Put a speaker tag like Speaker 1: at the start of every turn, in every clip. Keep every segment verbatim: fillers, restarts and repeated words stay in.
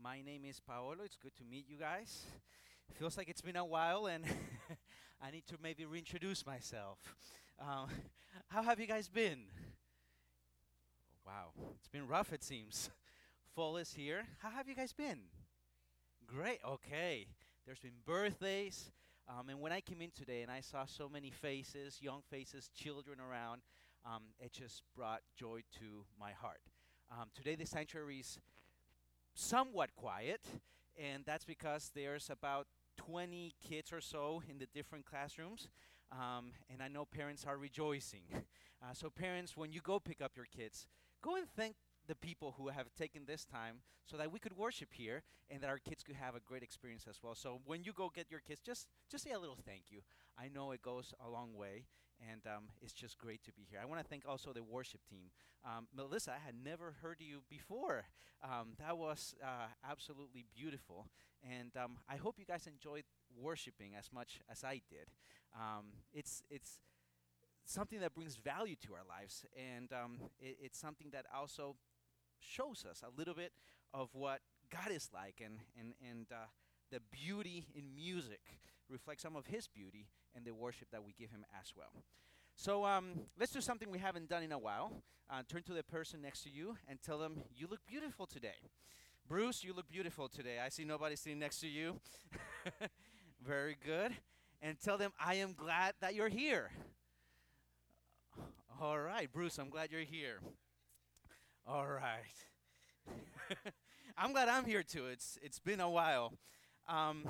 Speaker 1: My name is Paolo. It's good to meet you guys. Feels like it's been a while, and I need to maybe reintroduce myself. Um, how have you guys been? Wow, it's been rough, it seems. Fall is here. How have you guys been? Great. Okay. There's been birthdays. Um, and when I came in today and I saw so many faces, young faces, children around, um, it just brought joy to my heart. Um, today, the sanctuary is somewhat quiet, and that's because there's about twenty kids or so in the different classrooms, um, and I know parents are rejoicing. Uh, so, parents, when you go pick up your kids, go and thank the people who have taken this time so that we could worship here and that our kids could have a great experience as well. So when you go get your kids, just just say a little thank you. I know it goes a long way, and um, it's just great to be here. I want to thank also the worship team. Um, Melissa, I had never heard you before. Um, that was uh, absolutely beautiful, and um, I hope you guys enjoyed worshiping as much as I did. Um, it's it's something that brings value to our lives, and um, it, it's something that also shows us a little bit of what God is like, and and and uh, the beauty in music reflects some of His beauty and the worship that we give Him as well. So um, let's do something we haven't done in a while. Uh, turn to the person next to you and tell them you look beautiful today. Bruce, you look beautiful today. I see nobody sitting next to you. Very good. And tell them I am glad that you're here. All right, Bruce, I'm glad you're here. All right. I'm glad I'm here too. It's it's been a while. Um,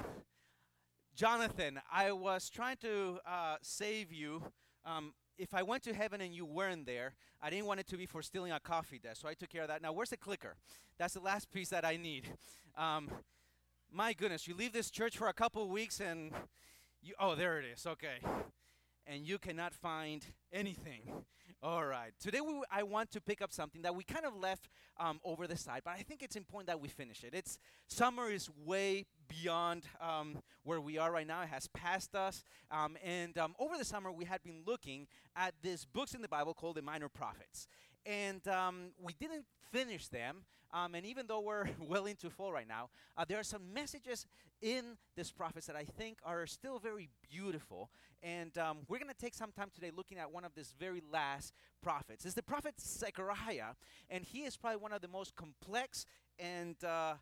Speaker 1: Jonathan, I was trying to uh, save you. Um, if I went to heaven and you weren't there, I didn't want it to be for stealing a coffee desk, so I took care of that. Now, where's the clicker? That's the last piece that I need. Um, my goodness, you leave this church for a couple of weeks and you. Oh, there it is. Okay, and you cannot find anything. All right. Today we, I want to pick up something that we kind of left um, over the side, but I think it's important that we finish it. It's summer is way beyond um, where we are right now. It has passed us, um, and um, over the summer we had been looking at these books in the Bible called the Minor Prophets, and um, we didn't finish them. Um, and even though we're well into fall right now, uh, there are some messages in these prophets that I think are still very beautiful. And um, we're going to take some time today looking at one of these very last prophets. It's the prophet Zechariah, and he is probably one of the most complex and uh,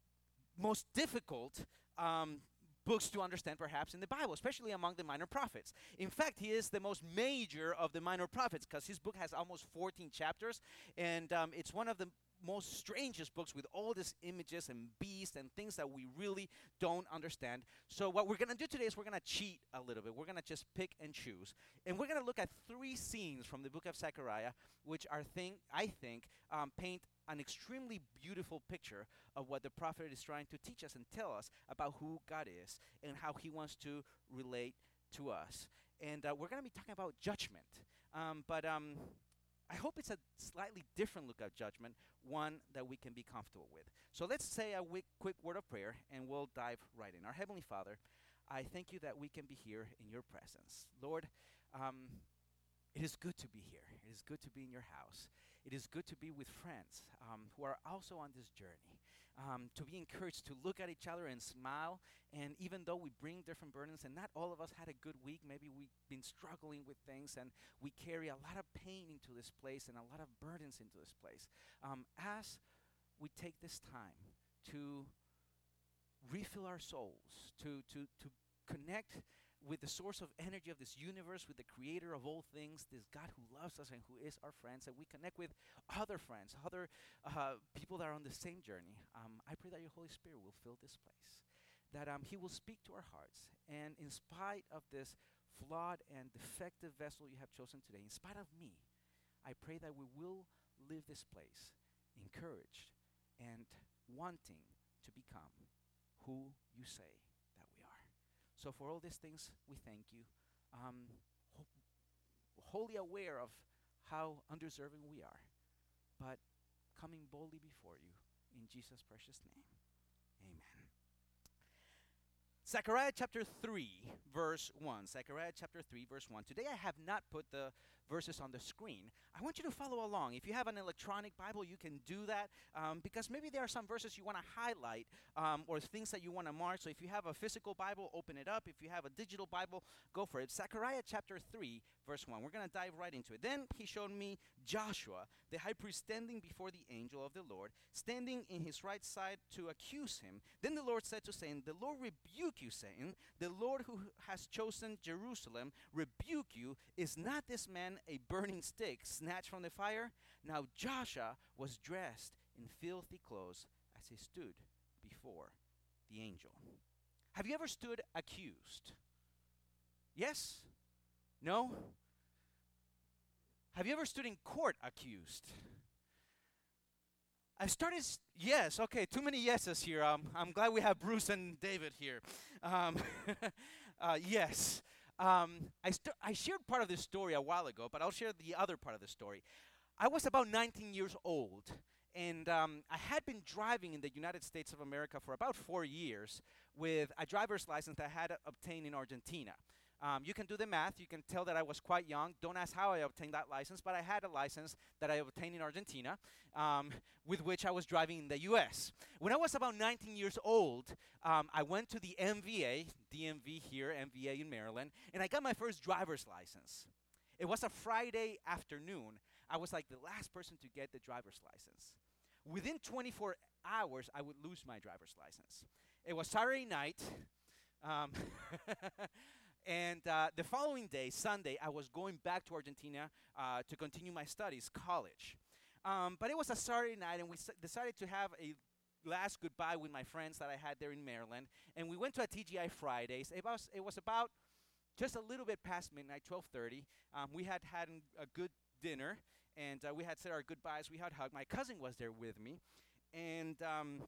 Speaker 1: most difficult um, books to understand perhaps in the Bible, especially among the minor prophets. In fact, he is the most major of the minor prophets because his book has almost fourteen chapters, and um, it's one of the most strangest books with all these images and beasts and things that we really don't understand. So what we're going to do today is we're going to cheat a little bit. We're going to just pick and choose. And we're going to look at three scenes from the book of Zechariah, which are think, I think um, paint an extremely beautiful picture of what the prophet is trying to teach us and tell us about who God is and how he wants to relate to us. And uh, we're going to be talking about judgment. Um, but um, I hope it's a slightly different look at judgment, one that we can be comfortable with. So let's say a quick, quick word of prayer, and we'll dive right in. Our Heavenly Father, I thank you that we can be here in your presence. Lord, um, it is good to be here. It is good to be in your house. It is good to be with friends um, who are also on this journey. Um, to be encouraged to look at each other and smile. And even though we bring different burdens, and not all of us had a good week, maybe we've been struggling with things, and we carry a lot of pain into this place and a lot of burdens into this place. Um, as we take this time to refill our souls, to to to connect with the source of energy of this universe, with the creator of all things, this God who loves us and who is our friends, and we connect with other friends, other uh, people that are on the same journey. Um, I pray that your Holy Spirit will fill this place, that um, he will speak to our hearts, and in spite of this flawed and defective vessel you have chosen today, in spite of me, I pray that we will leave this place encouraged and wanting to become who you say that we are. So for all these things, we thank you, um, ho- wholly aware of how undeserving we are, but coming boldly before you in Jesus' precious name. Amen. Zechariah chapter three, verse one. Zechariah chapter three, verse one. Today I have not put the verses on the screen. I want you to follow along. If you have an electronic Bible, you can do that um, because maybe there are some verses you want to highlight um, or things that you want to mark. So if you have a physical Bible, open it up. If you have a digital Bible, go for it. Zechariah chapter three, verse one. We're going to dive right into it. Then he showed me Joshua, the high priest, standing before the angel of the Lord, standing in his right side to accuse him. Then the Lord said to Satan, "The Lord rebuke you, Satan. The Lord who has chosen Jerusalem rebuke you. Is not this man a burning stick snatched from the fire?" Now Joshua was dressed in filthy clothes as he stood before the angel. Have you ever stood accused? Yes? No? Have you ever stood in court accused? I've started, s- yes, okay, too many yeses here. Um, I'm glad we have Bruce and David here. Um, uh, yes. Um, I, st- I shared part of this story a while ago, but I'll share the other part of the story. I was about nineteen years old, and um, I had been driving in the United States of America for about four years with a driver's license that I had obtained in Argentina. Um, you can do the math. You can tell that I was quite young. Don't ask how I obtained that license, but I had a license that I obtained in Argentina, um, with which I was driving in the U S. When I was about nineteen years old, um, I went to the M V A, D M V here, M V A in Maryland, and I got my first driver's license. It was a Friday afternoon. I was like the last person to get the driver's license. Within twenty-four hours, I would lose my driver's license. It was Saturday night. Um, And uh, the following day, Sunday, I was going back to Argentina uh, to continue my studies, college. Um, but it was a Saturday night, and we s- decided to have a last goodbye with my friends that I had there in Maryland. And we went to a T G I Fridays. It was, it was about just a little bit past midnight, twelve thirty. Um, we had had an- a good dinner, and uh, we had said our goodbyes. We had hugged. My cousin was there with me. And um,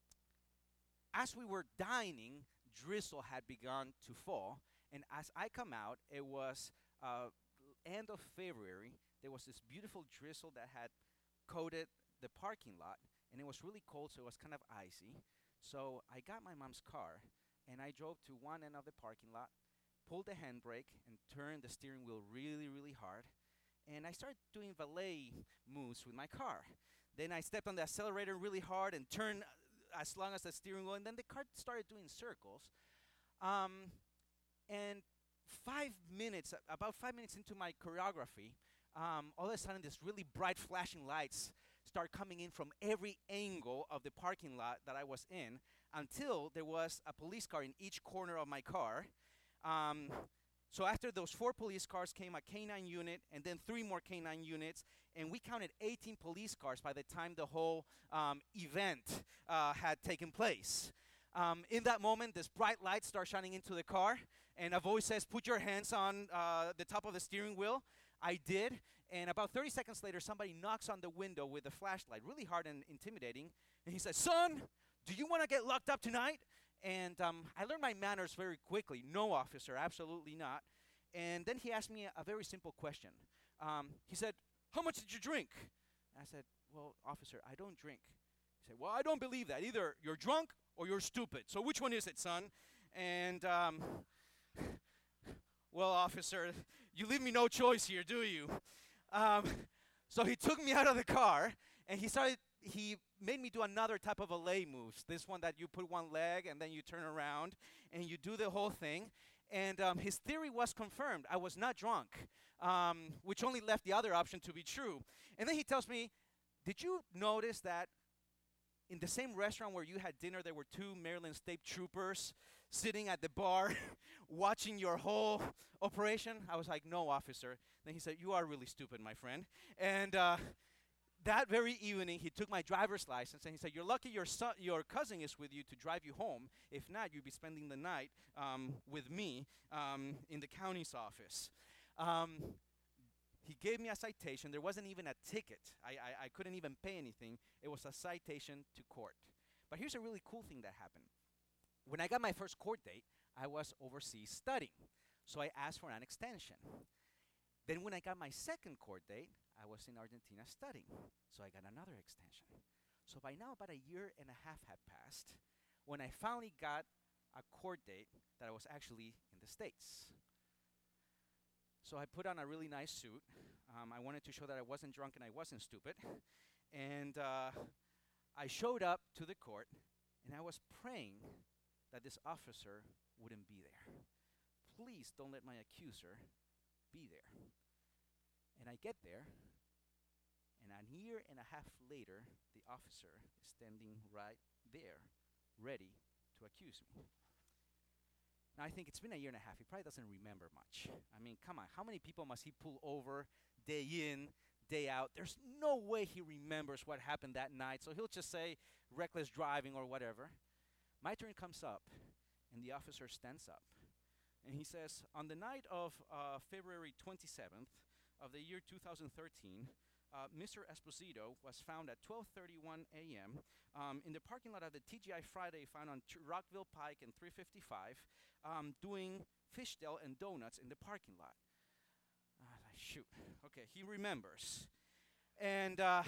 Speaker 1: as we were dining, drizzle had begun to fall. And as I come out, it was uh, end of February. There was this beautiful drizzle that had coated the parking lot, and it was really cold, so it was kind of icy. So I got my mom's car, and I drove to one end of the parking lot, pulled the handbrake, and turned the steering wheel really, really hard. And I started doing valet moves with my car. Then I stepped on the accelerator really hard and turned uh, as long as the steering wheel, and then the car started doing circles. Um, and five minutes, a- about five minutes into my choreography, um, all of a sudden, this really bright flashing lights start coming in from every angle of the parking lot that I was in until there was a police car in each corner of my car. Um, so after those four police cars came a K nine unit and then three more K nine units, and we counted eighteen police cars by the time the whole um, event uh, had taken place. Um, in that moment, this bright light starts shining into the car, and a voice says, "Put your hands on uh, the top of the steering wheel." I did, and about thirty seconds later, somebody knocks on the window with a flashlight, really hard and intimidating, and he says, "Son, do you want to get locked up tonight?" And um, I learned my manners very quickly. "No, officer, absolutely not." And then he asked me a, a very simple question. Um, he said, "How much did you drink?" And I said, "Well, officer, I don't drink." He said, "Well, I don't believe that. Either you're drunk or you're stupid. So which one is it, son?" And, um, well, officer, you leave me no choice here, do you? Um, so he took me out of the car, and he started, he made me do another type of valet moves. This one that you put one leg, and then you turn around, and you do the whole thing. And um, his theory was confirmed. I was not drunk, um, which only left the other option to be true. And then he tells me, "Did you notice that in the same restaurant where you had dinner, there were two Maryland State Troopers sitting at the bar watching your whole operation?" I was like, "No, officer." Then he said, "You are really stupid, my friend." And uh, that very evening, he took my driver's license and he said, "You're lucky your son, your cousin is with you to drive you home. If not, you'd be spending the night um, with me um, in the county's office." Um, he gave me a citation. There wasn't even a ticket. I, I, I couldn't even pay anything. It was a citation to court. But here's a really cool thing that happened. When I got my first court date, I was overseas studying. So I asked for an extension. Then when I got my second court date, I was in Argentina studying. So I got another extension. So by now, about a year and a half had passed when I finally got a court date that I was actually in the States. So I put on a really nice suit. Um, I wanted to show that I wasn't drunk and I wasn't stupid. And uh, I showed up to the court, and I was praying that this officer wouldn't be there. Please don't let my accuser be there. And I get there, and a year and a half later, the officer is standing right there, ready to accuse me. Now, I think it's been a year and a half. He probably doesn't remember much. I mean, come on. How many people must he pull over day in, day out? There's no way he remembers what happened that night. So he'll just say reckless driving or whatever. My turn comes up, and the officer stands up. And he says, on the night of uh, February twenty-seventh of the year two thousand thirteen, uh, Mister Esposito was found at twelve thirty-one a m Um, in the parking lot of the T G I Friday, found on Ch- Rockville Pike and three fifty-five, um, doing fishtail and donuts in the parking lot. Uh, shoot. Okay, he remembers. And uh,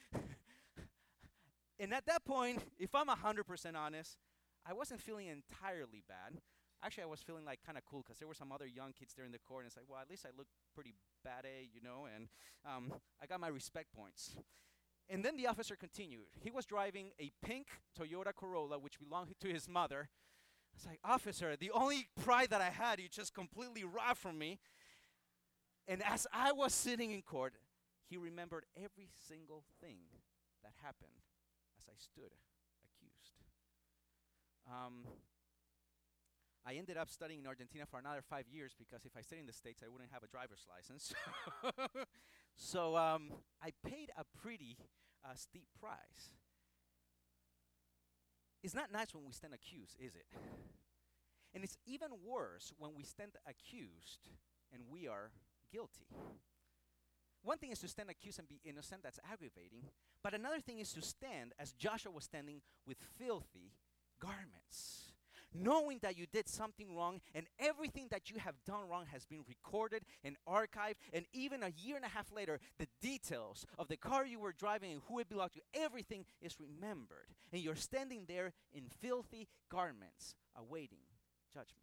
Speaker 1: and at that point, if I'm one hundred percent honest, I wasn't feeling entirely bad. Actually, I was feeling like kind of cool because there were some other young kids there in the court, and it's like, well, at least I look pretty bad, eh, you know, and um, I got my respect points. And then the officer continued. He was driving a pink Toyota Corolla, which belonged to his mother. I was like, officer, the only pride that I had, you just completely robbed from me. And as I was sitting in court, he remembered every single thing that happened as I stood accused. Um, I ended up studying in Argentina for another five years because if I stayed in the States, I wouldn't have a driver's license. So um, I paid a pretty uh, steep price. It's not nice when we stand accused, is it? And it's even worse when we stand accused and we are guilty. One thing is to stand accused and be innocent, that's aggravating. But another thing is to stand, as Joshua was standing, with filthy garments, knowing that you did something wrong and everything that you have done wrong has been recorded and archived, and even a year and a half later, the details of the car you were driving and who it belonged to, everything is remembered. And you're standing there in filthy garments, awaiting judgment.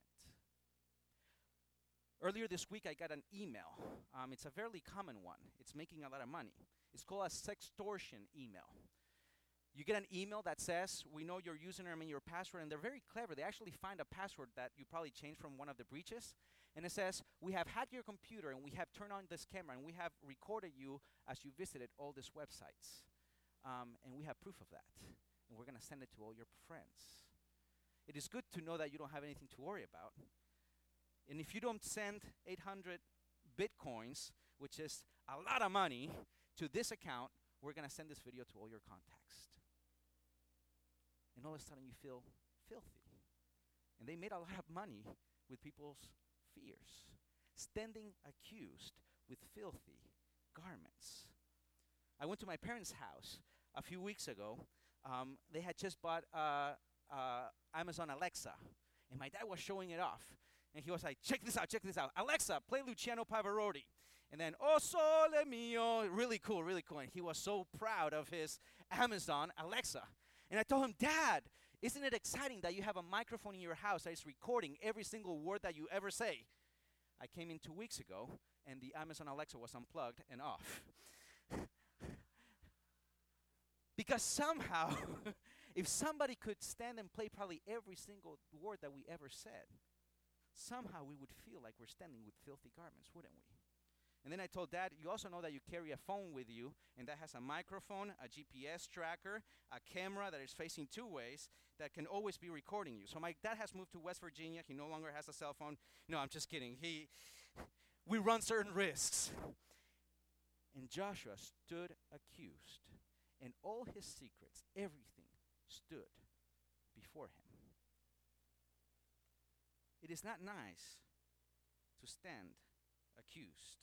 Speaker 1: Earlier this week, I got an email. Um, it's a fairly common one. It's making a lot of money. It's called a sextortion email. You get an email that says, we know your username and your password, and they're very clever. They actually find a password that you probably changed from one of the breaches, and it says, we have hacked your computer, and we have turned on this camera, and we have recorded you as you visited all these websites. Um, and we have proof of that, and we're going to send it to all your friends. It is good to know that you don't have anything to worry about. And if you don't send eight hundred bitcoins, which is a lot of money, to this account, we're going to send this video to all your contacts. And all of a sudden you feel filthy. And they made a lot of money with people's fears. Standing accused with filthy garments. I went to my parents' house a few weeks ago. Um, they had just bought uh, uh, Amazon Alexa. And my dad was showing it off. And he was like, check this out, check this out. Alexa, play Luciano Pavarotti. And then, oh, sole mio. Really cool, really cool. And he was so proud of his Amazon Alexa. And I told him, Dad, isn't it exciting that you have a microphone in your house that is recording every single word that you ever say? I came in two weeks ago, and the Amazon Alexa was unplugged and off. Because somehow, if somebody could stand and play probably every single word that we ever said, somehow we would feel like we're standing with filthy garments, wouldn't we? And then I told Dad, you also know that you carry a phone with you, and that has a microphone, a G P S tracker, a camera that is facing two ways that can always be recording you. So my dad has moved to West Virginia. He no longer has a cell phone. No, I'm just kidding. He, we run certain risks. And Joshua stood accused, and all his secrets, everything, stood before him. It is not nice to stand accused.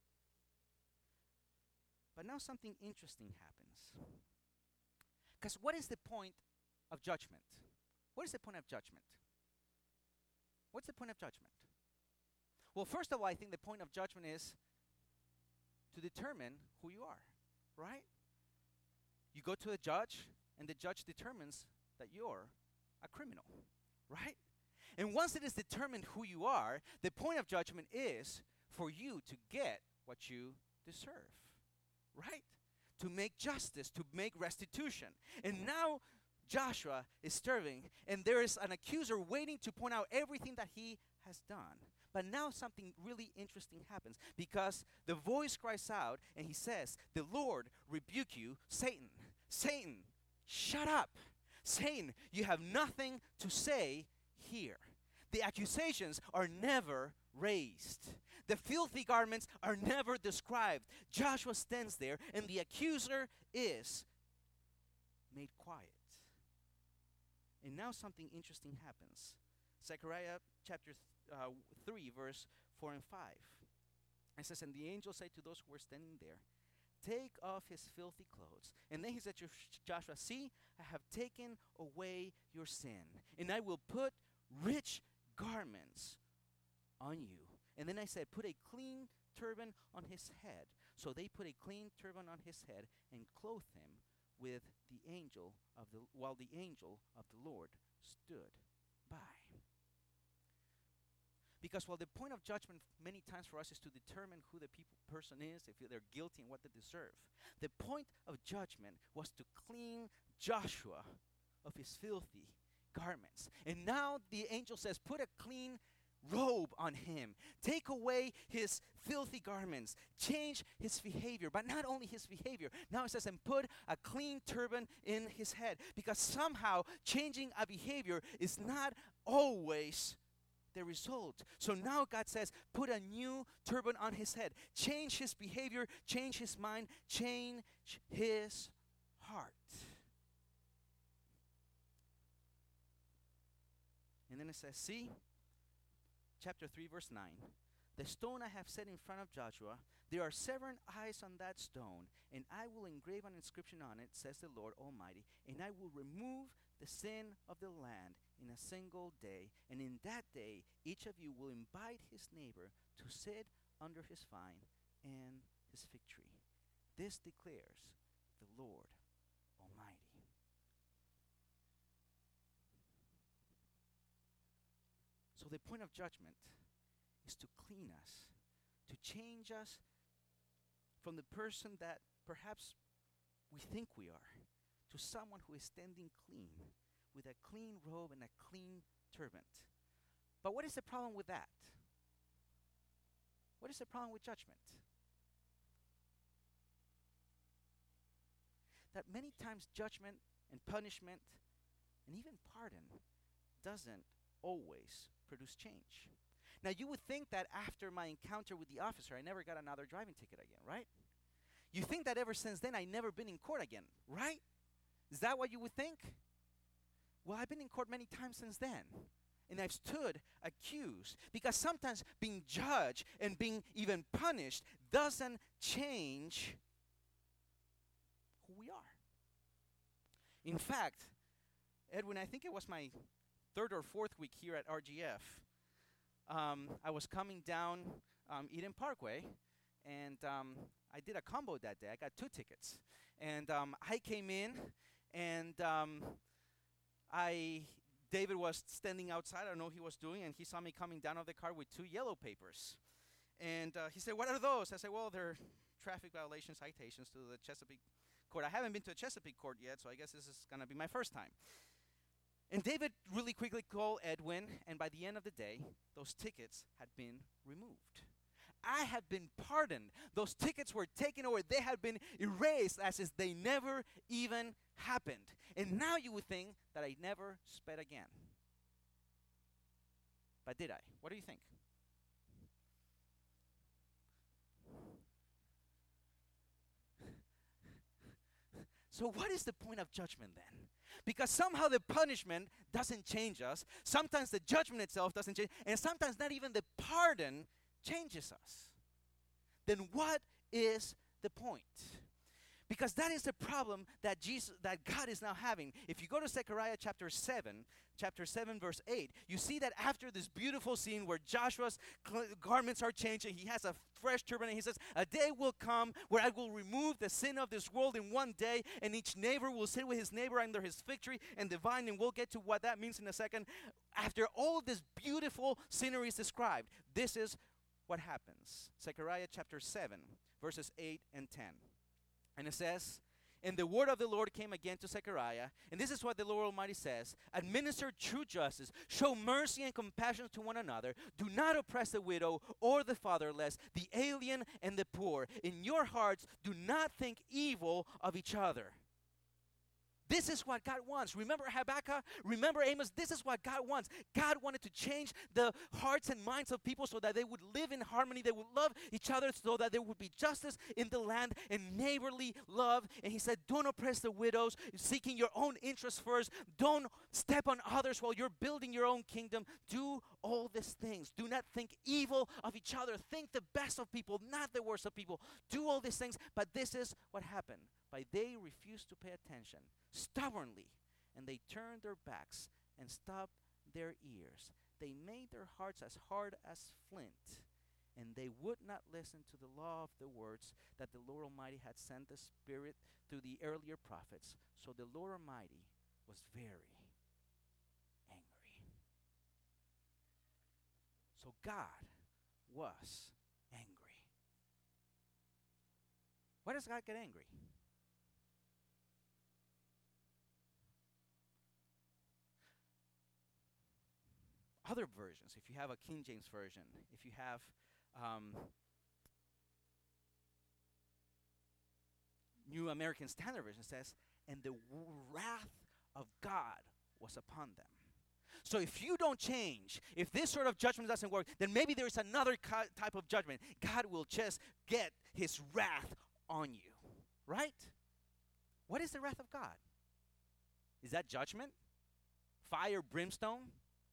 Speaker 1: But now something interesting happens. Because what is the point of judgment? What is the point of judgment? What's the point of judgment? Well, first of all, I think the point of judgment is to determine who you are, right? You go to a judge, and the judge determines that you're a criminal, right? And once it is determined who you are, the point of judgment is for you to get what you deserve, right? To make justice, to make restitution. And now Joshua is serving, and there is an accuser waiting to point out everything that he has done. But now something really interesting happens, because the voice cries out and he says, "The Lord rebuke you, Satan. Satan, shut up. Satan, you have nothing to say here." The accusations are never raised. The filthy garments are never described. Joshua stands there, and the accuser is made quiet. And now something interesting happens. Zechariah chapter th- uh, three, verse four and five. It says, "And the angel said to those who were standing there, 'Take off his filthy clothes.' And then he said to Joshua, 'See, I have taken away your sin, and I will put rich garments on you.' And then I said, 'Put a clean turban on his head.' So they put a clean turban on his head and clothed him with the angel of the while the angel of the Lord stood by." Because while the point of judgment many times for us is to determine who the people, person is, if they're guilty and what they deserve, the point of judgment was to clean Joshua of his filthy garments. And now the angel says, "Put a clean robe on him. Take away his filthy garments. Change his behavior." But not only his behavior. Now it says, "And put a clean turban in his head." Because somehow changing a behavior is not always the result. So now God says, put a new turban on his head. Change his behavior, change his mind, change his heart. And then it says, "See, chapter three, verse nine. The stone I have set in front of Joshua, there are seven eyes on that stone, and I will engrave an inscription on it, says the Lord Almighty, and I will remove the sin of the land in a single day. And in that day, each of you will invite his neighbor to sit under his vine and his fig tree. This declares the Lord Almighty." So the point of judgment is to clean us, to change us from the person that perhaps we think we are, to someone who is standing clean, with a clean robe and a clean turban. But what is the problem with that? What is the problem with judgment? That many times judgment and punishment and even pardon doesn't always produce change. Now, you would think that after my encounter with the officer, I never got another driving ticket again, right? You think that ever since then, I've never been in court again, right? Is that what you would think? Well, I've been in court many times since then, and I've stood accused, because sometimes being judged and being even punished doesn't change who we are. In fact, Edwin, I think it was my third or fourth week here at R G F. Um, I was coming down um, Eden Parkway, and um, I did a combo that day. I got two tickets, and um, I came in, and um, I David was standing outside. I don't know what he was doing, and he saw me coming down of the car with two yellow papers, and uh, he said, "What are those?" I said, "Well, they're traffic violation citations to the Chesapeake court." I haven't been to a Chesapeake court yet, so I guess this is gonna be my first time. And David really quickly called Edwin, and by the end of the day, those tickets had been removed. I had been pardoned. Those tickets were taken away. They had been erased as if they never even happened. And now you would think that I never sped again. But did I? What do you think? So what is the point of judgment then? Because somehow the punishment doesn't change us. Sometimes the judgment itself doesn't change. And sometimes not even the pardon changes us. Then what is the point? Because that is the problem that Jesus, that God is now having. If you go to Zechariah chapter seven, chapter seven, verse eight, you see that after this beautiful scene where Joshua's cl- garments are changed and he has a fresh turban, and he says, a day will come where I will remove the sin of this world in one day, and each neighbor will sit with his neighbor under his fig tree and the vine, and we'll get to what that means in a second. After all this beautiful scenery is described, this is what happens. Zechariah chapter seven, verses eight and ten. And it says, and the word of the Lord came again to Zechariah, and this is what the Lord Almighty says, administer true justice, show mercy and compassion to one another, do not oppress the widow or the fatherless, the alien and the poor. In your hearts do not think evil of each other. This is what God wants. Remember Habakkuk? Remember Amos? This is what God wants. God wanted to change the hearts and minds of people so that they would live in harmony. They would love each other so that there would be justice in the land and neighborly love. And he said, don't oppress the widows, seeking your own interests first. Don't step on others while you're building your own kingdom. Do all these things. Do not think evil of each other. Think the best of people, not the worst of people. Do all these things. But this is what happened. By they refused to pay attention stubbornly, and they turned their backs and stopped their ears. They made their hearts as hard as flint, and they would not listen to the law of the words that the Lord Almighty had sent the Spirit through the earlier prophets. So the Lord Almighty was very angry. So God was angry. Why does God get angry? Other versions, if you have a King James version, if you have um, New American Standard Version, says, and the wrath of God was upon them. So if you don't change, if this sort of judgment doesn't work, then maybe there is another ki- type of judgment. God will just get his wrath on you, right? What is the wrath of God? Is that judgment? Fire, brimstone?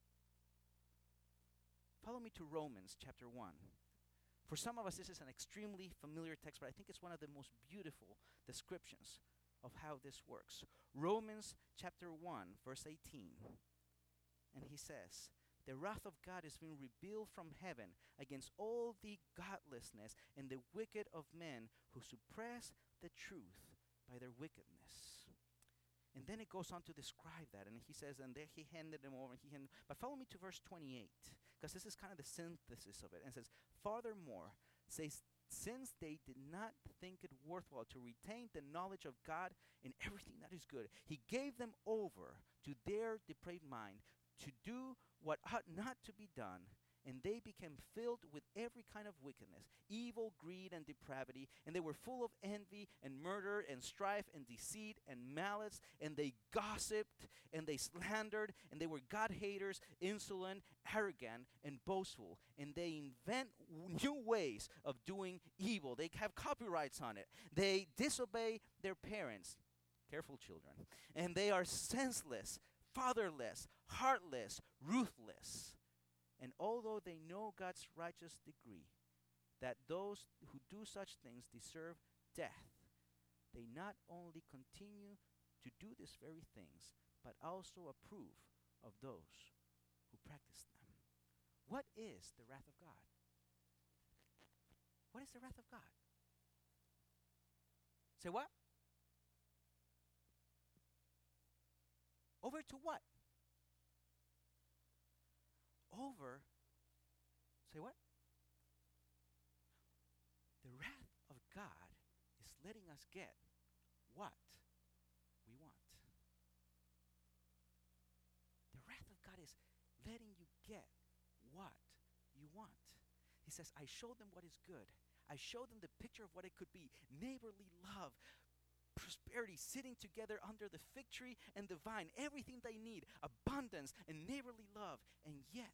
Speaker 1: Follow me to Romans chapter one. For some of us, this is an extremely familiar text, but I think it's one of the most beautiful descriptions of how this works. Romans chapter one, verse eighteen. And he says, the wrath of God is being revealed from heaven against all the godlessness and the wicked of men who suppress the truth by their wickedness. And then it goes on to describe that, and he says, and there he handed them over, and he handed, but follow me to verse twenty-eight, because this is kind of the synthesis of it, and it says, furthermore, says, since they did not think it worthwhile to retain the knowledge of God in everything that is good, he gave them over to their depraved mind to do what ought not to be done, and they became filled with every kind of wickedness, evil, greed, and depravity, and they were full of envy and murder and strife and deceit and malice, and they gossiped and they slandered, and they were God-haters, insolent, arrogant, and boastful, and they invent w- new ways of doing evil. They have copyrights on it. They disobey their parents. Careful, children. And they are senseless, fatherless, heartless, ruthless. And although they know God's righteous decree, that those who do such things deserve death, they not only continue to do these very things, but also approve of those who practice them. What is the wrath of God? What is the wrath of God? Say what? Over to what? Over, say what? The wrath of God is letting us get what we want. The wrath of God is letting you get what you want. He says, I showed them what is good. I showed them the picture of what it could be. Neighborly love, prosperity, sitting together under the fig tree and the vine, everything they need, abundance and neighborly love. And yet,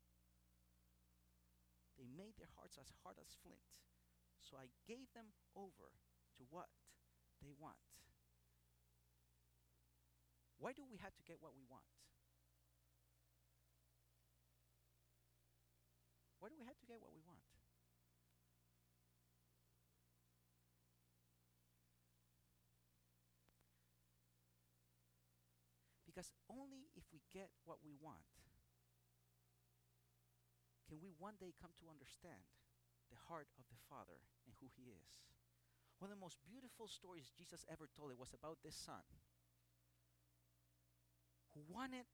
Speaker 1: they made their hearts as hard as flint. So I gave them over to what they want. Why do we have to get what we want? Why do we have to get what we want? Because only if we get what we want can we one day come to understand the heart of the Father and who He is. One of the most beautiful stories Jesus ever told, it was about this son who wanted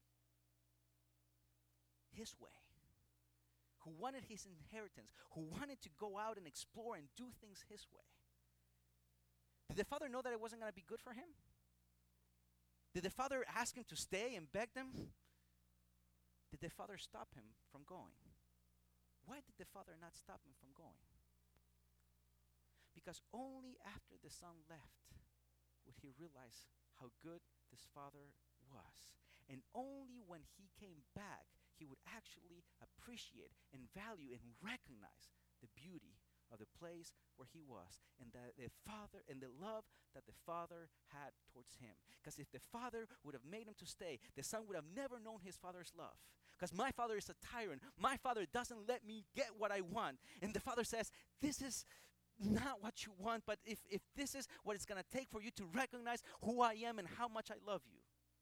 Speaker 1: his way, who wanted his inheritance, who wanted to go out and explore and do things his way. Did the father know that it wasn't going to be good for him? Did the father ask him to stay and beg them? Did the father stop him from going? Why did the father not stop him from going? Because only after the son left would he realize how good this father was. And only when he came back, he would actually appreciate and value and recognize the beauty of the place where he was, and the, the father and the love that the father had towards him. Because if the father would have made him to stay, the son would have never known his father's love. Because my father is a tyrant. My father doesn't let me get what I want. And the father says, this is not what you want, but if, if this is what it's going to take for you to recognize who I am and how much I love you,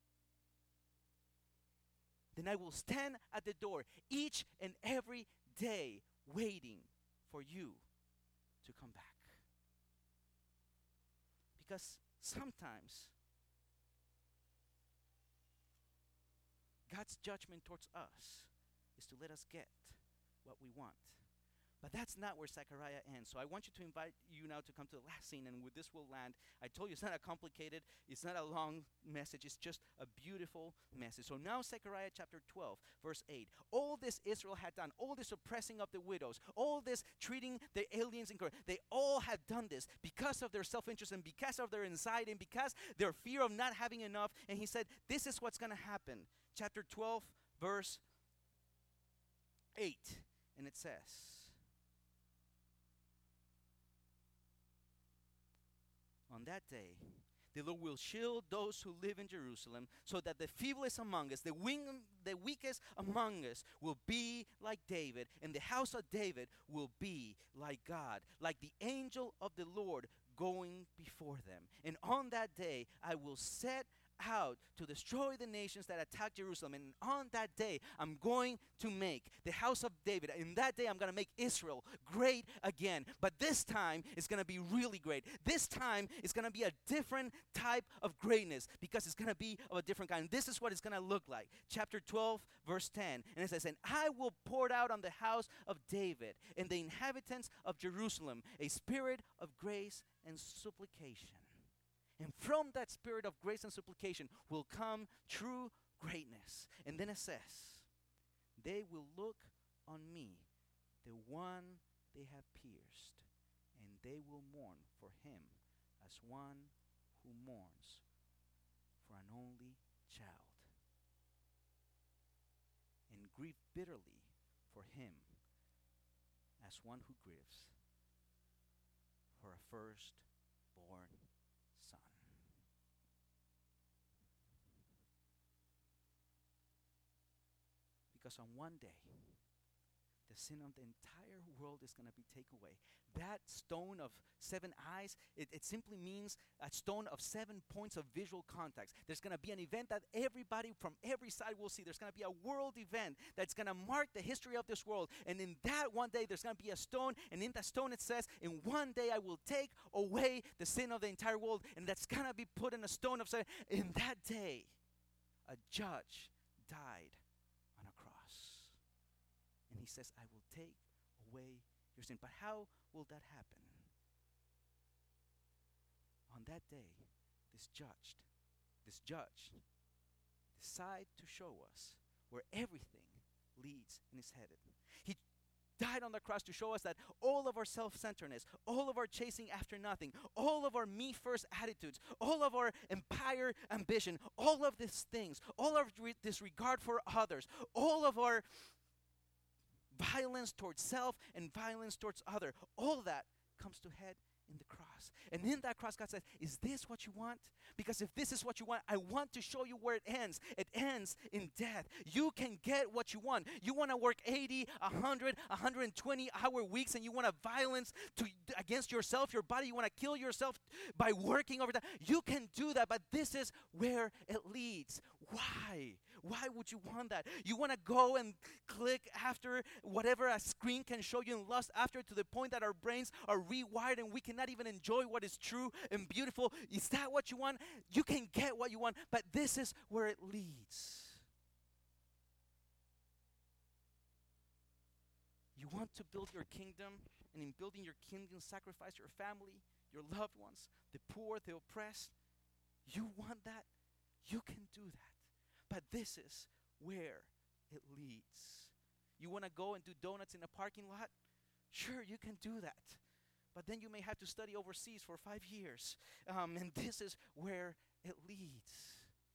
Speaker 1: then I will stand at the door each and every day waiting for you to come back. Because sometimes God's judgment towards us is to let us get what we want. But that's not where Zechariah ends. So I want you to invite you now to come to the last scene, and with this we'll land. I told you it's not a complicated, it's not a long message, it's just a beautiful message. So now Zechariah chapter twelve, verse eight. All this Israel had done, all this oppressing of the widows, all this treating the aliens incorrectly, they all had done this because of their self-interest and because of their anxiety and because their fear of not having enough. And he said, this is what's going to happen. Chapter twelve, verse eight. And it says, on that day, the Lord will shield those who live in Jerusalem, so that the feeblest among us, the, wing, the weakest among us, will be like David, and the house of David will be like God, like the angel of the Lord going before them. And on that day, I will set out to destroy the nations that attack Jerusalem. And on that day, I'm going to make the house of David. In that day, I'm going to make Israel great again. But this time, it's going to be really great. This time, it's going to be a different type of greatness because it's going to be of a different kind. This is what it's going to look like. Chapter twelve, verse ten. And it says, and I will pour out on the house of David and the inhabitants of Jerusalem a spirit of grace and supplication. And from that spirit of grace and supplication will come true greatness. And then it says, they will look on me, the one they have pierced, and they will mourn for him as one who mourns for an only child, and grieve bitterly for him as one who grieves for a firstborn son. Because on one day, the sin of the entire world is going to be taken away. That stone of seven eyes, it, it simply means a stone of seven points of visual contact. There's going to be an event that everybody from every side will see. There's going to be a world event that's going to mark the history of this world. And in that one day, there's going to be a stone. And in that stone, it says, in one day, I will take away the sin of the entire world. And that's going to be put in a stone of sin. In that day, a judge died on a cross. And he says, I will take away your sin. But how will that happen? On that day, this judge, this judge decided to show us where everything leads and is headed. He died on the cross to show us that all of our self-centeredness, all of our chasing after nothing, all of our me-first attitudes, all of our empire ambition, all of these things, all of re- this regard for others, all of our violence towards self and violence towards other, all that comes to head in the cross. And in that cross, God says, is this what you want? Because if this is what you want, I want to show you where it ends. It ends in death. You can get what you want. You want to work eighty, one hundred, one hundred twenty hour weeks, and you want to violence to, against yourself, your body. You want to kill yourself by working over that. You can do that, but this is where it leads. Why? Why would you want that? You want to go and click after whatever a screen can show you and lust after, to the point that our brains are rewired and we cannot even enjoy what is true and beautiful. Is that what you want? You can get what you want, but this is where it leads. You want to build your kingdom, and in building your kingdom, sacrifice your family, your loved ones, the poor, the oppressed. You want that? You can do that. But this is where it leads. You want to go and do donuts in a parking lot? Sure, you can do that. But then you may have to study overseas for five years. Um, and this is where it leads.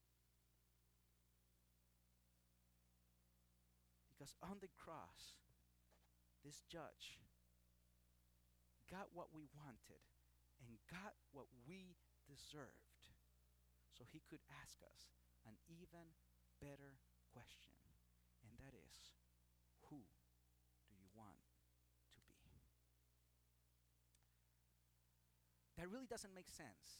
Speaker 1: Because on the cross, this judge got what we wanted and got what we deserved, so he could ask us an even better question, and that is, who do you want to be? That really doesn't make sense.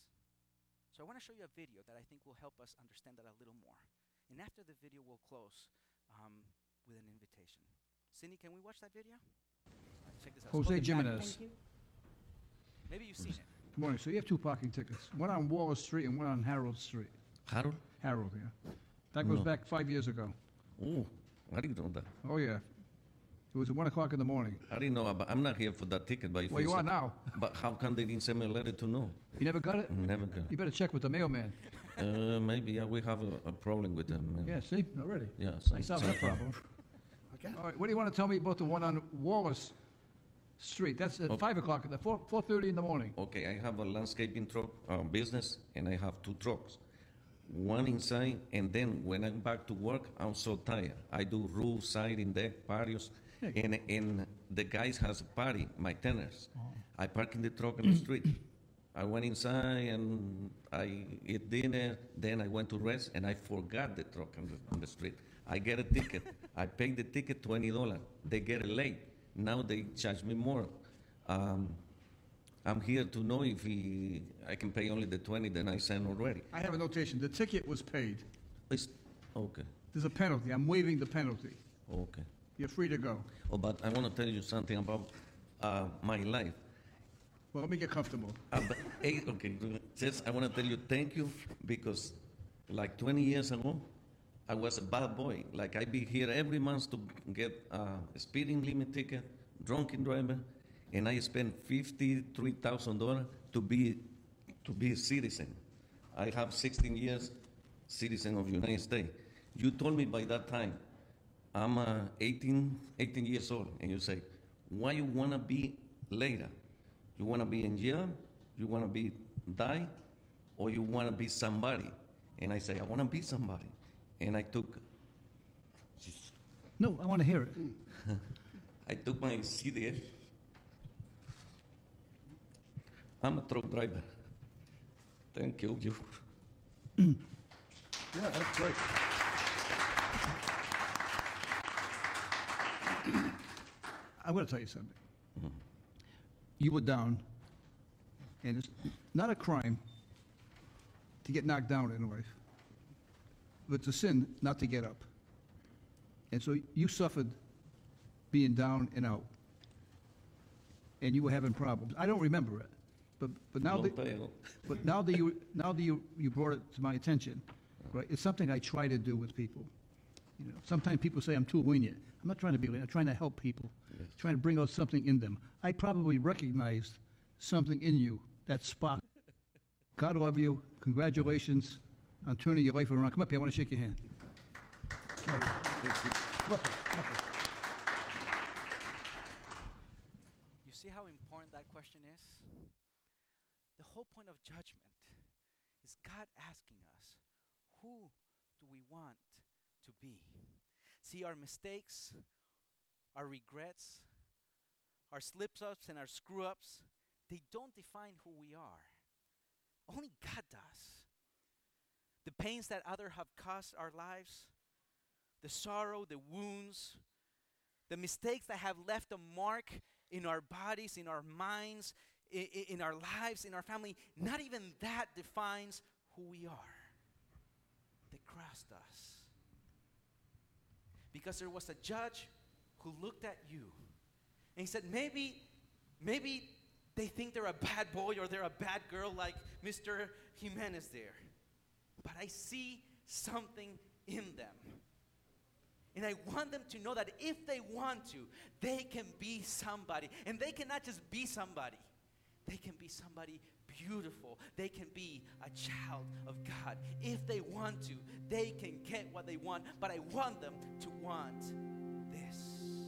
Speaker 1: So I want to show you a video that I think will help us understand that a little more. And after the video, we'll close um, with an invitation. Cindy, can we watch that video? Right, check this out.
Speaker 2: Jose
Speaker 1: Spoken
Speaker 2: Jimenez.
Speaker 1: Thank you. Maybe you've seen it.
Speaker 2: Good morning. So you have two parking tickets, one on Wallace Street and one on Harold Street.
Speaker 3: Harold?
Speaker 2: Harold, yeah. That goes
Speaker 3: No.
Speaker 2: back five years ago.
Speaker 3: Oh, I didn't know that.
Speaker 2: Oh, yeah. It was at one o'clock in the morning.
Speaker 3: I didn't know about, I'm not here for that ticket, but if
Speaker 2: Well, you
Speaker 3: it's
Speaker 2: are
Speaker 3: a-
Speaker 2: now.
Speaker 3: But how come they didn't send me a letter to know?
Speaker 2: You never got it?
Speaker 3: Never got.
Speaker 2: You better check with the mailman.
Speaker 3: Uh, maybe yeah, we have a, a problem with them.
Speaker 2: Yeah, see, already.
Speaker 3: Yeah.
Speaker 2: I
Speaker 3: Some,
Speaker 2: solved
Speaker 3: some
Speaker 2: that problem.
Speaker 4: Okay.
Speaker 2: All right, what do you want to tell me about the one on Wallace Street? That's at
Speaker 3: Okay.
Speaker 2: five o'clock, at the four, four thirty in the morning.
Speaker 3: Okay, I have a landscaping truck uh, business, and I have two trucks. One inside, and then when I'm back to work, I'm so tired. I do roof, siding, deck, patios,
Speaker 2: Yeah.
Speaker 3: and and the guys has a party, my tenants. I park in the truck in the street. I went inside and I eat dinner. Then I went to rest, and I forgot the truck on the, on the street. I get a ticket. I pay the ticket twenty dollars. They get it late. Now they charge me more. Um, I'm here to know if he, I can pay only the twenty that I sent already.
Speaker 2: I have a notation. The ticket was paid.
Speaker 3: It's, okay,
Speaker 2: There's a penalty. I'm waiving the penalty.
Speaker 3: okay.
Speaker 2: You're free to go.
Speaker 3: Oh, but I want to tell you something about uh, my life.
Speaker 2: Well, let me get comfortable.
Speaker 3: Uh, but, hey, okay, just I want to tell you thank you, because like twenty years ago, I was a bad boy. Like I be here every month to get uh, a speeding limit ticket, drunken driver, and I spent fifty-three thousand dollars to be to be a citizen. I have sixteen years citizen of United States. You told me by that time, I'm uh, eighteen, eighteen years old, and you say, why you wanna be later? You wanna be in jail? You wanna be die? Or you wanna be somebody? And I say, I wanna be somebody. And I took,
Speaker 2: No, I want to hear it.
Speaker 3: I took my C D L. I'm a truck driver. Thank you. you.
Speaker 2: Yeah, that's great. I want to tell you something. You were down, and it's not a crime to get knocked down in life, but it's a sin not to get up. And so you suffered being down and out, and you were having problems. I don't remember it, but but now
Speaker 3: Long
Speaker 2: that
Speaker 3: time ago.
Speaker 2: but now that you now that you you brought it to my attention, right? It's something I try to do with people. You know, sometimes people say I'm too lenient. I'm not trying to be lenient. I'm trying to help people,
Speaker 3: Yes.
Speaker 2: trying to bring out something in them. I probably recognized something in you that spark. God love you. Congratulations on turning your life around. Come up here. I want to shake your hand. Come up. Come up. Come up.
Speaker 1: You see how important that question is? The whole point of judgment is God asking us, who do we want to be? See, our mistakes, our regrets, our slip-ups and our screw-ups, they don't define who we are. Only God does. The pains that others have caused our lives, the sorrow, the wounds, the mistakes that have left a mark in our bodies, in our minds, in, in our lives, in our family, not even that defines who we are. The cross does. Because there was a judge who looked at you and he said, maybe, maybe they think they're a bad boy or they're a bad girl like Mister Jimenez there. But I see something in them. And I want them to know that if they want to, they can be somebody. And they cannot just be somebody. They can be somebody beautiful. They can be a child of God. If they want to, they can get what they want. But I want them to want this.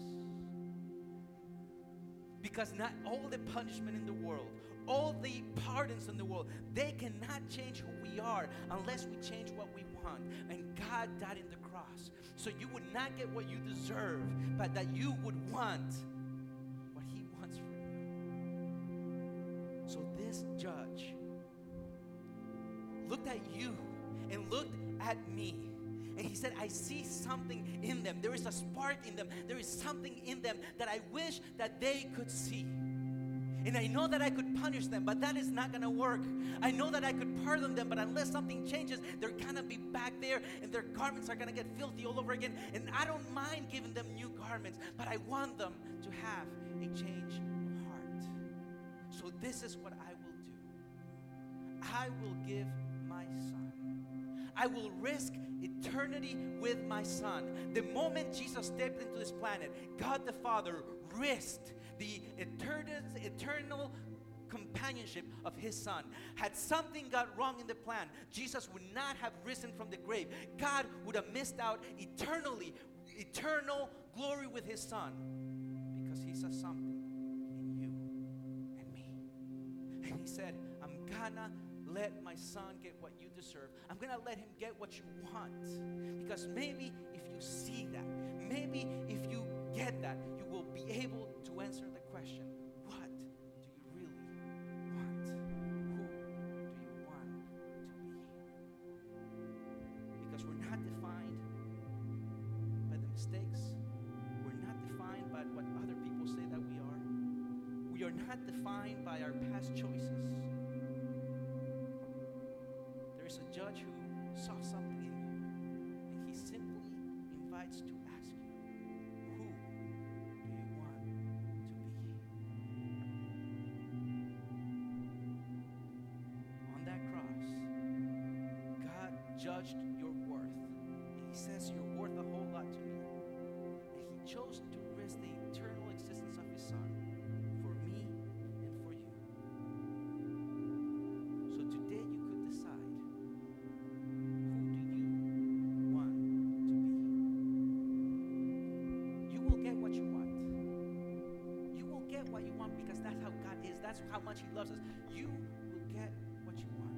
Speaker 1: Because not all the punishment in the world, all the pardons in the world, they cannot change who we are unless we change what we want. And God died in the cross so you would not get what you deserve, but that you would want what He wants from you. So this judge looked at you and looked at me, and he said, I see something in them. There is a spark in them. There is something in them that I wish that they could see. And I know that I could punish them, but that is not going to work. I know that I could pardon them, but unless something changes, they're going to be back there, and their garments are going to get filthy all over again. And I don't mind giving them new garments, but I want them to have a change of heart. So this is what I will do. I will give my son. I will risk eternity with my son. The moment Jesus stepped into this planet, God the Father risked the eternal, eternal companionship of His Son. Had something got wrong in the plan, Jesus would not have risen from the grave. God would have missed out eternally, eternal glory with His Son, because He saw something in you and me. And He said, I'm gonna let my son get what you deserve. I'm gonna let him get what you want. Because maybe if you see that, maybe if you get that, you will be able to answer the question, what do you really want? Who do you want to be? Because we're not defined by the mistakes. We're not defined by what other people say that we are. We are not defined by our past choices. There is a judge who saw something in you, and he simply invites to ask you, who do you want to be? On that cross, God judged your worth, and He says you're worth a whole lot to me. And He chose to risk the eternal existence of His Son for me and for you. So today you could decide, who do you want to be? You will get what you want. You will get what you want because that's how God is. That's how much He loves us. You will get what you want.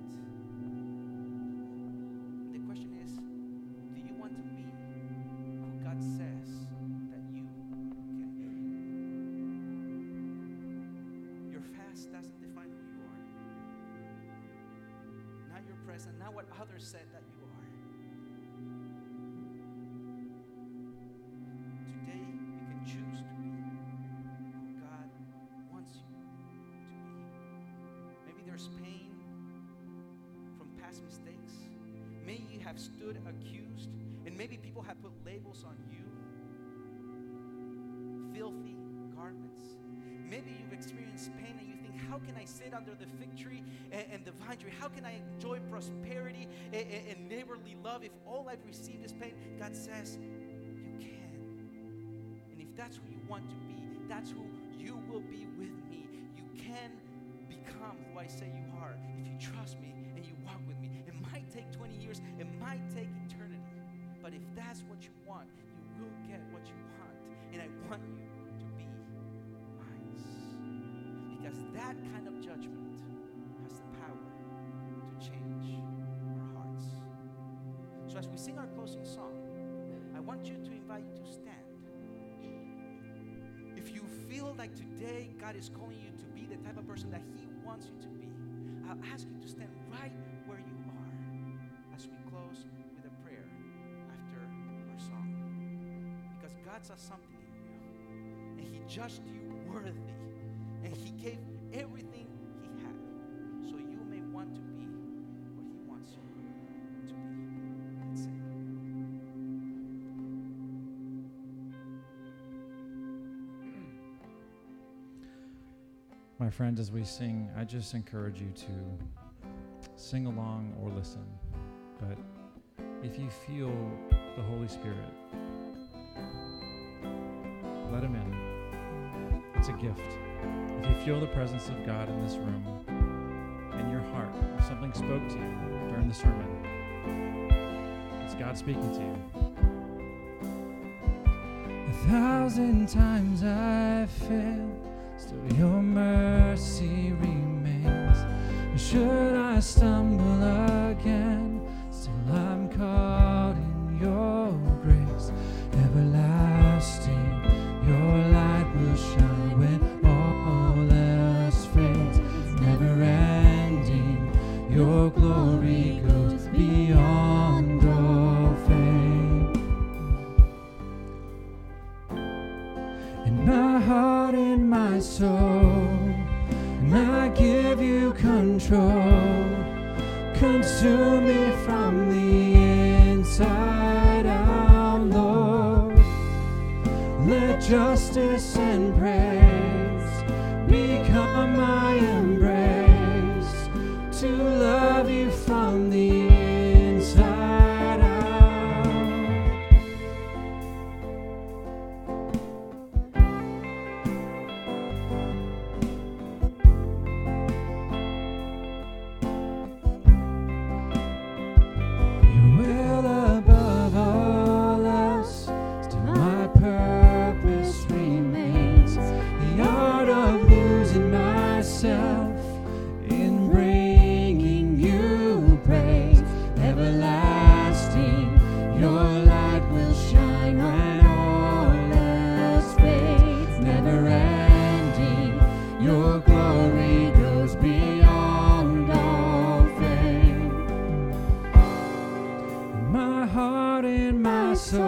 Speaker 1: And the question is, do you want to be who God says that you can be? Your past doesn't define who you are. Not your present, not what others said that you are. Today, you can choose to be who God wants you to be. Maybe there's pain from past mistakes. Maybe you have stood accused, and maybe people have put labels on you. Filthy garments. Maybe you've experienced pain and you think, how can I sit under the fig tree and, and the vine tree? How can I enjoy prosperity and, and, and neighborly love if all I've received is pain? God says, you can. And if that's who you want to be, that's who you will be with me. You can become who I say you are if you trust me and you walk with me. It might take twenty years, it might take eternity. But if that's what you want, you will get what you want. And I want you to be mine. Because that kind of judgment has the power to change our hearts. So as we sing our closing song, I want you to invite you to stand. If you feel like today God is calling you to be the type of person that He wants you to be, I'll ask you to stand right where you are as we close with a prayer after our song. Because God saw something in you, and He judged you worthy, and He gave everything He had so you may want to be what He wants you to be. Let's sing.
Speaker 4: My friends, as we sing, I just encourage you to sing along or listen. But if you feel the Holy Spirit, let him in. It's a gift. If you feel the presence of God in this room, in your heart, if something spoke to you during the sermon, it's God speaking to you. A thousand times I failed, still your mercy remains. Should I stumble again, still I'm caught in your grace. Everlasting, your light will shine when all else fades. Never ending, your glory goes beyond all fame. In my heart, in my soul, and I give you control. Consume me from the inside out, Lord. Let justice and praise become my embrace, to love you from the inside out. Your will above all else, still my purpose remains. The art of losing myself in bringing you praise. Everlasting, your light will shine when all else fades. Never ending, your glory goes beyond all fame. In my heart, in my soul,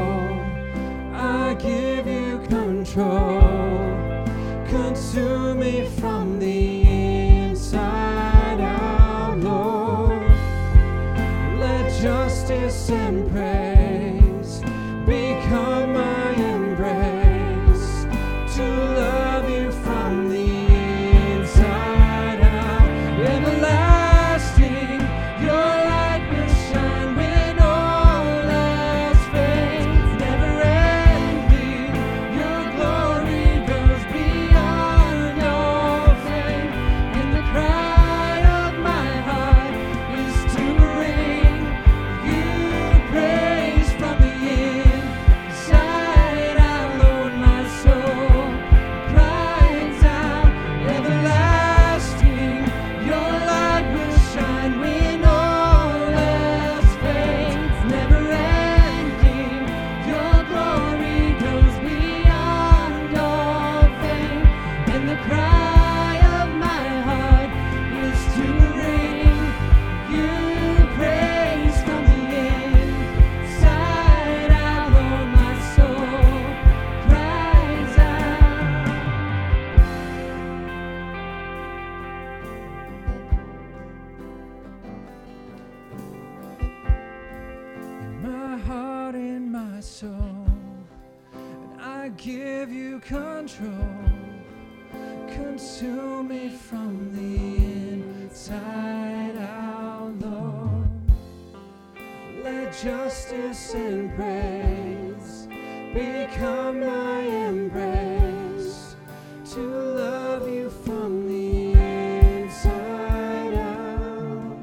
Speaker 4: I give you control. Consume me from the inside out, Lord. Let justice and praise become my embrace, to love you from the inside out. Everlasting, your light will shine when all else fades. Never ending, your glory goes beyond all fame. And the cry of my heart is to bring you praise from the inside out, Lord. My soul cries out. Everlasting, your light will shine when all else fades. Never ending, your glory goes beyond all fame. And the cry of my heart is to bring you praise from the inside out, Lord. My soul cries out. In my heart, in my soul, and I give you control. Consume me from the inside out, Lord. Let justice and praise become my embrace, to love you from the inside out.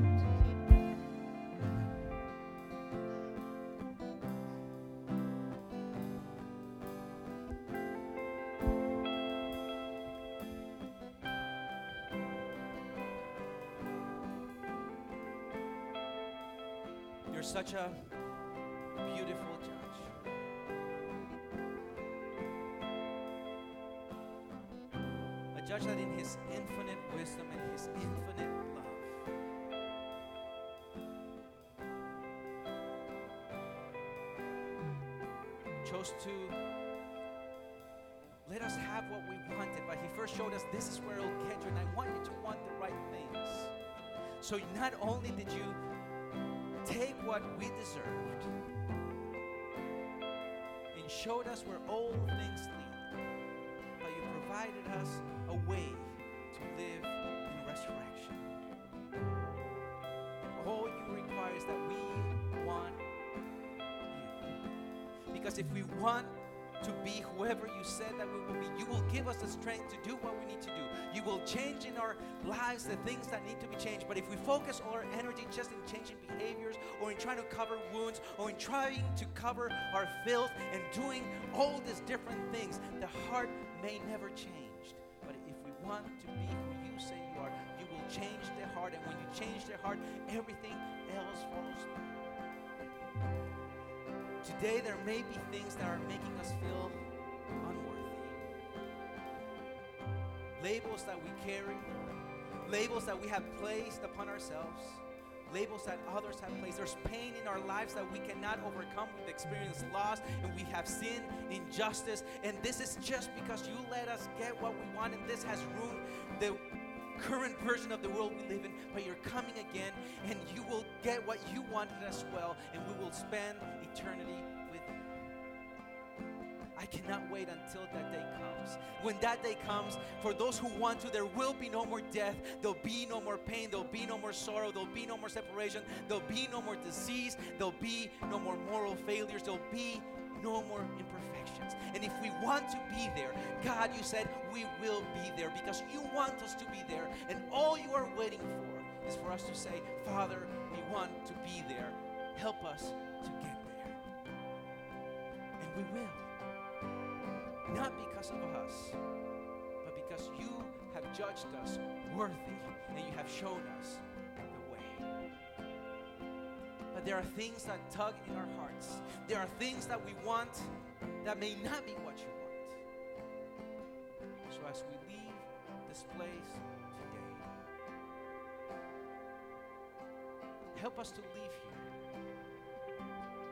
Speaker 1: You're such a beautiful judge. A judge that in his infinite wisdom and his infinite love chose to let us have what we wanted, but he first showed us this is where it'll get you, and I want you to want the right things. So not only did you take what we deserved and showed us where all things lead, but you provided us a way live in resurrection. All you require is that we want you. Because if we want to be whoever you said that we will be, you will give us the strength to do what we need to do. You will change in our lives the things that need to be changed. But if we focus all our energy just in changing behaviors, or in trying to cover wounds, or in trying to cover our filth and doing all these different things, the heart may never change. But if we want to be who you say you are, you will change the heart. And when you change the heart, everything else follows through. Today there may be things that are making us feel unworthy. Labels that we carry, labels that we have placed upon ourselves, labels that others have placed. There's pain in our lives that we cannot overcome. We've experienced loss and we have sin, injustice, and this is just because you let us get what we want, and this has ruined the current version of the world we live in. But you're coming again, and you will get what you wanted as well, and we will spend eternity with you. I cannot wait until that day comes. When that day comes, for those who want to, there will be no more death, there'll be no more pain, there'll be no more sorrow, there'll be no more separation, there'll be no more disease, there'll be no more moral failures, there'll be no more imperfections. And if we want to be there, God, you said we will be there because you want us to be there. And all you are waiting for is for us to say, Father, we want to be there. Help us to get there. And we will. Not because of us, but because you have judged us worthy and you have shown us the way. But there are things that tug in our hearts. There are things that we want that may not be what you want. So as we leave this place today, help us to leave here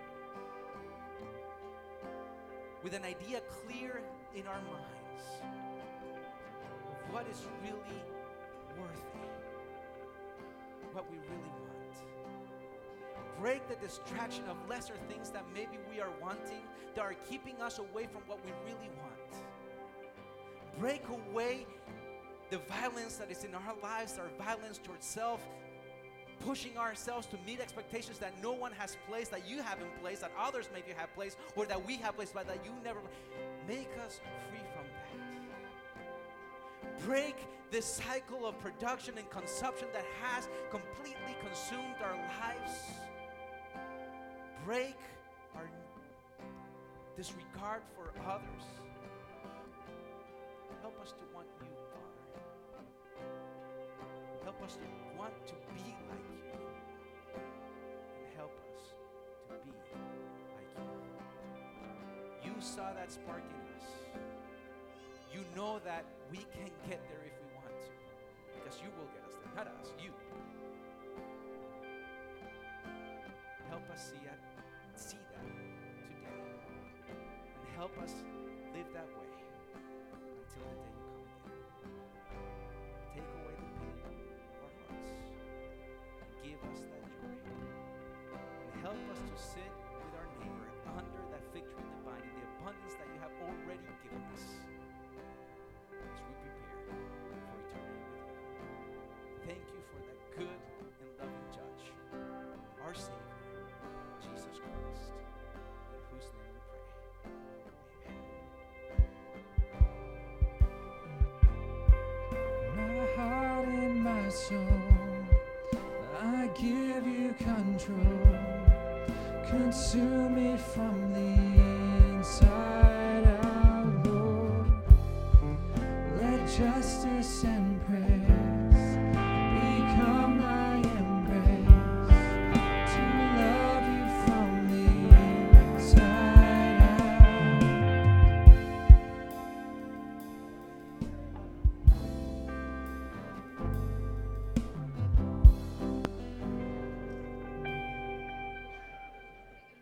Speaker 1: with an idea clear in our minds of what is really worthy, what we really want. Break the distraction of lesser things that maybe we are wanting, that are keeping us away from what we really want. Break away the violence that is in our lives, our violence towards self, pushing ourselves to meet expectations that no one has placed, that you haven't placed, that others maybe have placed, or that we have placed, but that you never. Make us free from that. Break this cycle of production and consumption that has completely consumed our lives. Break our disregard for others. Help us to want you, Father. Help us to want to be like you. And help us to be like you. You saw that spark in us. You know that we can get there if we want to. Because you will get us there. Not us, you. Help us see it. See that today, and help us live that way until the day you come again. Take away the pain of our hearts and give us that joy, and help us to sit with our neighbor under that fig tree in the vine in the abundance that you have already given us as we prepare for eternity with you. Thank you for that good and loving judge, our Savior, Jesus Christ, in whose name we pray. Amen.
Speaker 4: My heart and my soul, I give you control. Consume me from